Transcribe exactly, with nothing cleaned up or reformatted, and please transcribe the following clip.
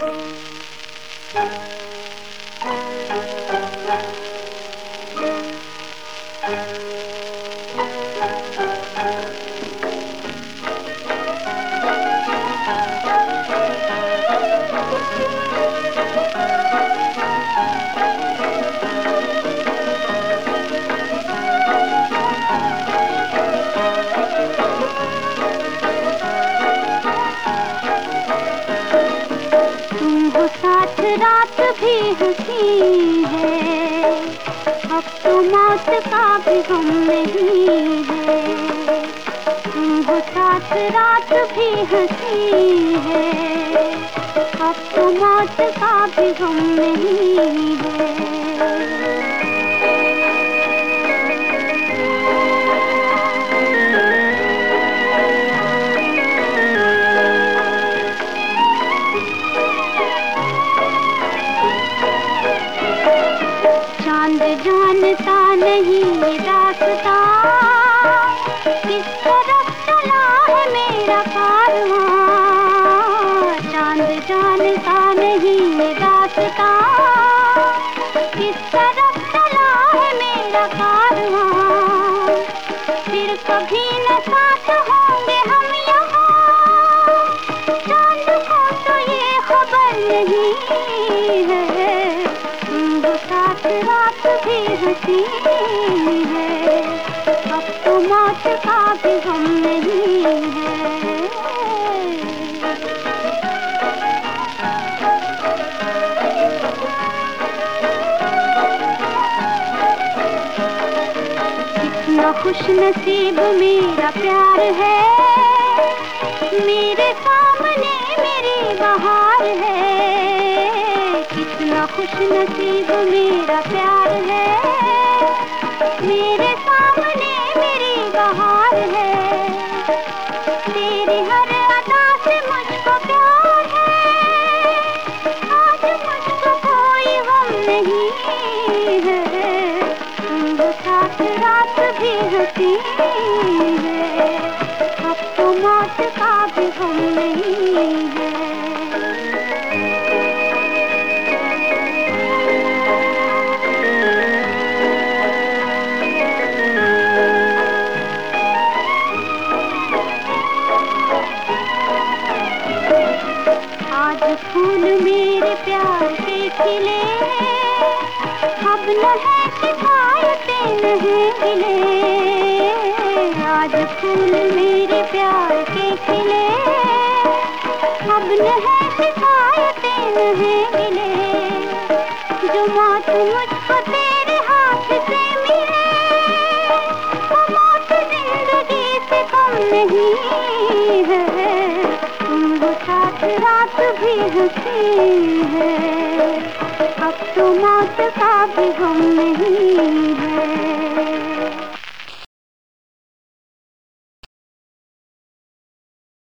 रात भी हंसी है, अब तो मौत का भी गम नहीं है। तुम हो साथ रात भी हंसी है, अब तो मौत का भी गम नहीं है। जानता नहीं रास्ता किस तरफ चला है मेरा कारवां। चांद जानता नहीं रास्ता किस तरफ चला है मेरा कारवां। फिर कभी न साथ होंगे हम यहाँ, चांद को तो ये खबर नहीं है। साथ रात भी हंसी है, अब तो मौत का भी गम नहीं है। कितना खुश नसीब मेरा प्यार है, मेरे सामने मेरी बहार है। कितना खुश नसीब मेरा प्यार है, मेरे सामने मेरी बहार है। तेरी हर अदा से मुझको प्यार है, आज मुझको कोई गम नहीं है। तुम हो साथ रात भी हंसी है, अब तो मौत का भी गम नहीं है। आज फूल मेरे प्यार के खिले, अब न है शिकायतें न है गिले। आज फूल मेरे प्यार के खिले, अब न है शिकायतें न है गिले। जो मौत मुझको तेरे हाथ से मिले, वो मौत जिंदगी से कम नहीं है। तुम हो साथ रात भी हंसी है, अब तो मौत का भी गम नहीं